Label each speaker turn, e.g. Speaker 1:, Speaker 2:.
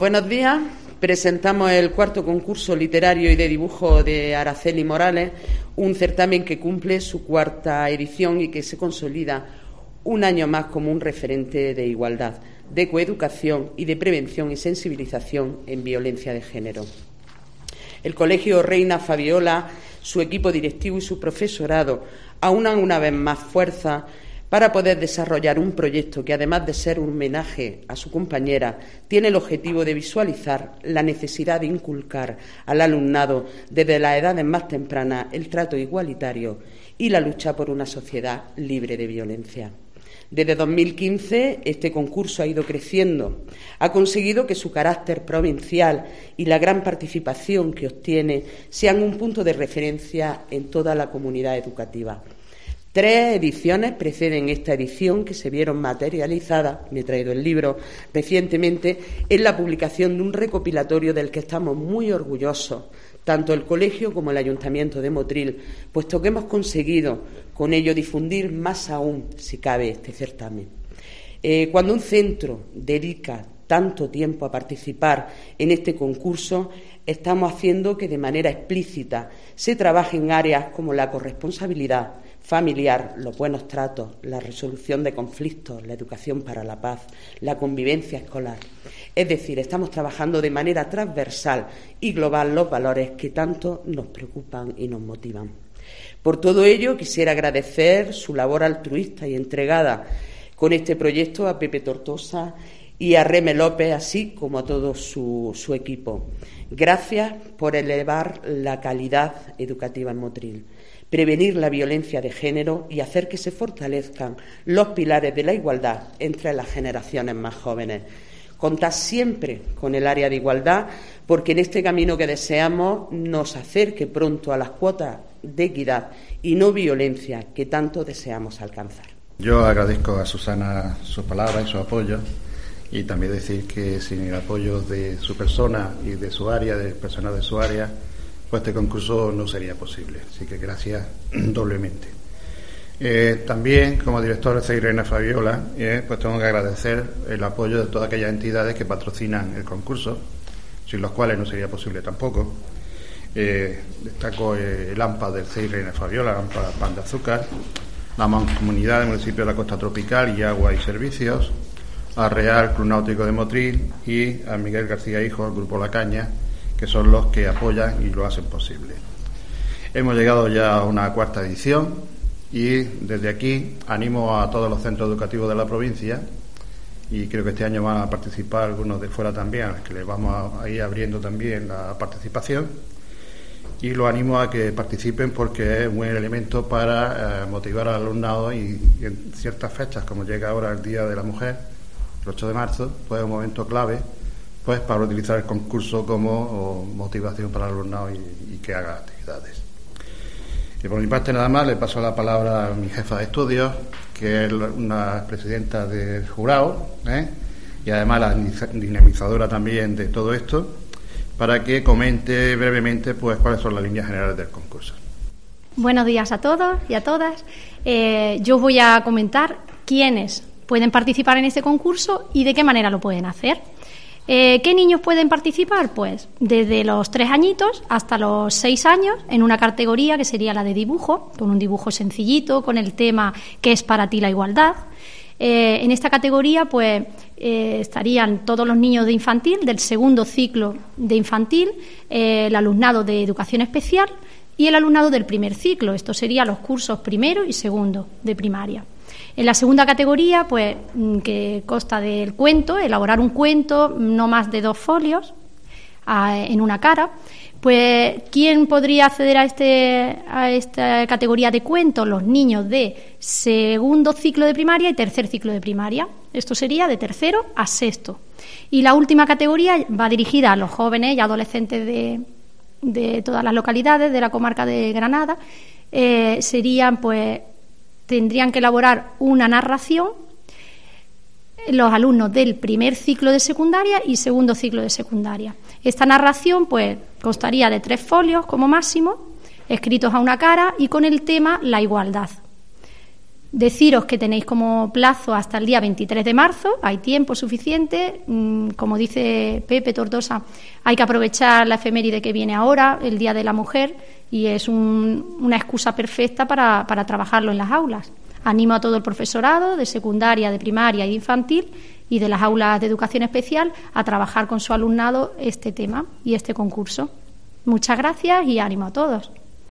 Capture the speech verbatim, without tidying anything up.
Speaker 1: Buenos días. Presentamos el cuarto concurso literario y de dibujo de Araceli Morales, un certamen que cumple su cuarta edición y que se consolida un año más como un referente de igualdad, de coeducación y de prevención y sensibilización en violencia de género. El Colegio Reina Fabiola, su equipo directivo y su profesorado aunan una vez más fuerza para poder desarrollar un proyecto que, además de ser un homenaje a su compañera, tiene el objetivo de visualizar la necesidad de inculcar al alumnado desde las edades más tempranas el trato igualitario y la lucha por una sociedad libre de violencia. Desde dos mil quince este concurso ha ido creciendo, ha conseguido que su carácter provincial y la gran participación que obtiene sean un punto de referencia en toda la comunidad educativa. Tres ediciones preceden esta edición que se vieron materializadas, me he traído el libro recientemente, en la publicación de un recopilatorio del que estamos muy orgullosos, tanto el colegio como el Ayuntamiento de Motril, puesto que hemos conseguido con ello difundir más aún, si cabe, este certamen. Eh, cuando un centro dedica tanto tiempo a participar en este concurso, estamos haciendo que de manera explícita se trabaje en áreas como la corresponsabilidad familiar, los buenos tratos, la resolución de conflictos, la educación para la paz, la convivencia escolar. Es decir, estamos trabajando de manera transversal y global los valores que tanto nos preocupan y nos motivan. Por todo ello, quisiera agradecer su labor altruista y entregada con este proyecto a Pepe Tortosa y a Reme López, así como a todo su, su equipo. Gracias por elevar la calidad educativa en Motril, prevenir la violencia de género y hacer que se fortalezcan los pilares de la igualdad entre las generaciones más jóvenes. Contad siempre con el área de igualdad, porque en este camino que deseamos nos acerque pronto a las cuotas de equidad y no violencia que tanto deseamos alcanzar.
Speaker 2: Yo agradezco a Susana sus palabras y su apoyo, y también decir que sin el apoyo de su persona y de su área, del personal de su área, pues este concurso no sería posible. Así que gracias doblemente. Eh, también, como director de C I Reina Fabiola, eh, pues tengo que agradecer el apoyo de todas aquellas entidades que patrocinan el concurso, sin los cuales no sería posible tampoco. Eh, destaco eh, el AMPA del C I Reina Fabiola, AMPA Pan de Azúcar, la Mancomunidad del Municipio de la Costa Tropical y Agua y Servicios, a Real Club Náutico de Motril y a Miguel García Hijo, al Grupo La Caña, que son los que apoyan y lo hacen posible. Hemos llegado ya a una cuarta edición y desde aquí animo a todos los centros educativos de la provincia, y creo que este año van a participar algunos de fuera también, a los que les vamos a ir abriendo también la participación, y los animo a que participen porque es un buen elemento para eh, motivar al alumnado, y, y en ciertas fechas, como llega ahora el Día de la Mujer, el ocho de marzo, pues es un momento clave pues para utilizar el concurso como motivación para el alumnado y, y que haga actividades. Y por mi parte nada más, le paso la palabra a mi jefa de estudios, que es una presidenta del jurado, ¿eh? y además la dinamizadora también de todo esto, para que comente brevemente pues cuáles son las líneas generales del concurso.
Speaker 3: Buenos días a todos y a todas. Eh, yo voy a comentar quiénes pueden participar en este concurso y de qué manera lo pueden hacer. Eh, ¿Qué niños pueden participar? Pues desde los tres añitos hasta los seis años, en una categoría que sería la de dibujo, con un dibujo sencillito, con el tema ¿qué es para ti la igualdad? Eh, en esta categoría pues eh, estarían todos los niños de infantil, del segundo ciclo de infantil, eh, el alumnado de educación especial y el alumnado del primer ciclo. Esto serían los cursos primero y segundo de primaria. En la segunda categoría, pues que consta del cuento, elaborar un cuento, no más de dos folios a, en una cara. Pues, ¿quién podría acceder a, este, a esta categoría de cuentos? Los niños de segundo ciclo de primaria y tercer ciclo de primaria. Esto sería de tercero a sexto. Y la última categoría va dirigida a los jóvenes y adolescentes de, de todas las localidades de la comarca de Granada. Eh, serían, pues, tendrían que elaborar una narración los alumnos del primer ciclo de secundaria y segundo ciclo de secundaria. Esta narración pues constaría de tres folios como máximo, escritos a una cara y con el tema la igualdad. Deciros que tenéis como plazo hasta el día veintitrés de marzo, hay tiempo suficiente. Como dice Pepe Tortosa, hay que aprovechar la efeméride que viene ahora, el Día de la Mujer, y es un, una excusa perfecta para, para trabajarlo en las aulas. Animo a todo el profesorado de secundaria, de primaria y de infantil y de las aulas de educación especial a trabajar con su alumnado este tema y este concurso. Muchas gracias y ánimo a todos.